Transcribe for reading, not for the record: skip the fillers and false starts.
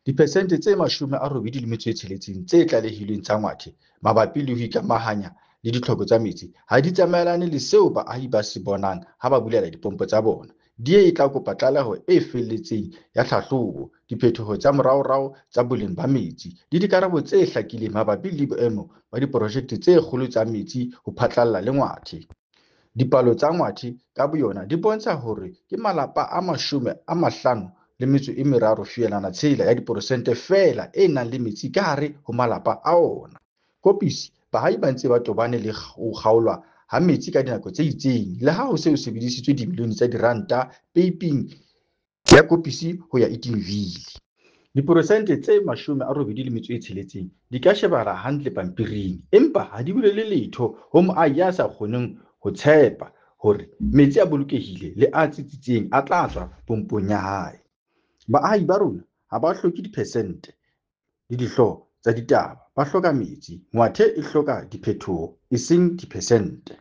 Diphesente tse 86 tse tlalehilweng tsa ngwathe mabapi le ho ikamahanya le ditlhoko tsa metsi ha di tsamaelane le seo baahi ba se bonang ha ba bulela dipompo tsa bona. DA e tla kopa tlaleho e felletseng ya tlhahlobo, diphetoho tsa moraorao tsa boleng ba metsi le dikarabo tse hlakileng mabapi le boemo ba diprojekte tse kgolo tsa metsi ho phatlalla le ngwathe. Dipalo tsa ngwathe ka boyona di bontsha hore ke malapa a 53.6 ya diperesente feela e nang le metsi ka hare ho malapa a ona. Koppes baahi ba ntse ba tobane le ho kgaolwa ha metsi ka dinako tse itseng le ha ho se ho sebedisitswe dimilione tsa diranta peipeng ya Koppes ho ya Edenville. Diperesente tse 86 di ka shebahala hantle pampiring, empa ha di bolele letho ho moahi ya sa kgoneng ho tshepa hore metsi a bolokehile le a tsitsitseng a tla tswa pompong ya hae. Baahi ba rona ha ba hloke diphesente le dihlooho tsa ditaba, ba hloka metsi. Ngwathe e hloka diphetoho, eseng diphesente.